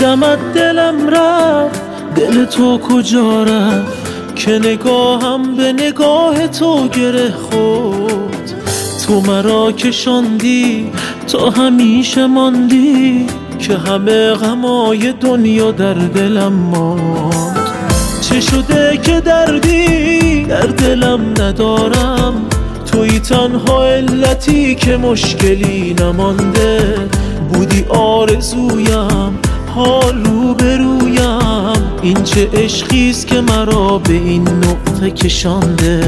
دیدمت دلم رفت، دل تو کجا رفت که نگاهم به نگاه تو گره خورد. تو مرا کشاندی تا همیشه ماندی که همه غمای دنیا در دلم ماند. چه شده که دردی در دلم ندارم، توی تنها علتی که مشکلی نمانده. بودی آرزویم، حال روبرویم، این چه عشقیست که مرا به این نقطه کشانده.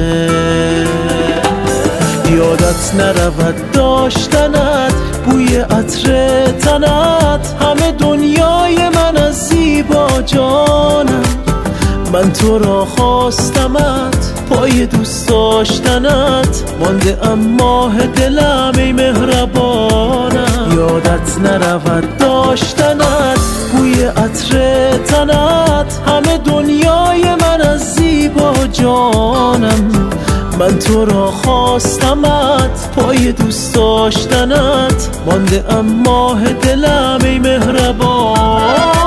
یادت نرود داشتنت، بوی عطر تنت، همه دنیای من از زیبا جانم. من تو را خواستمت، پای دوست داشتنت مانده ام ماه دلم ای مهربانم. یادت نرود داشتنت، بوی عطر تنت، همه دنیای من از زیبا جانم. من تو را خواستمت، پای دوست داشتنت مانده ام ماه دلم ای مهربانم.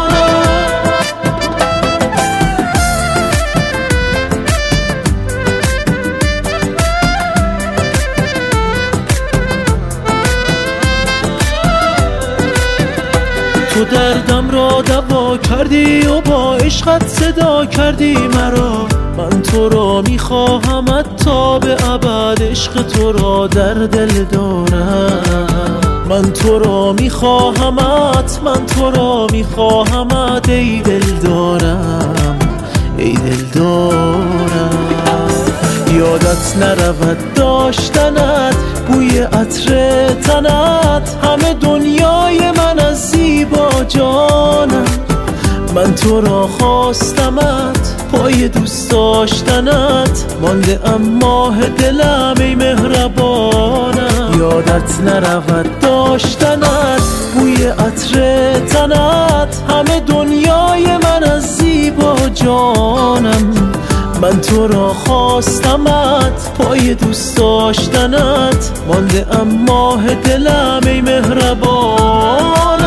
تو دردم را دوا کردی و با عشقت صدا کردی مرا. من تو را میخواهمت تا به ابد، عشق تو را در دل دارم. من تو را میخواهمت، من تو را میخواهمت ای دل دارم، ای دل دارم. یادت نرود داشتنت، بوی عطر تنت، همه دنیای من از زیبا جانم. من تو را خواستمت، پای دوست داشتنت مانده ام ماه دلم ای مهربانم. یادت نرود داشتنت، بوی عطر تنت، همه دنیای من از زیبا جانم. من تو را خواستمت، پای دوست داشتنت مانده ام ماه دلم ای مهربانم.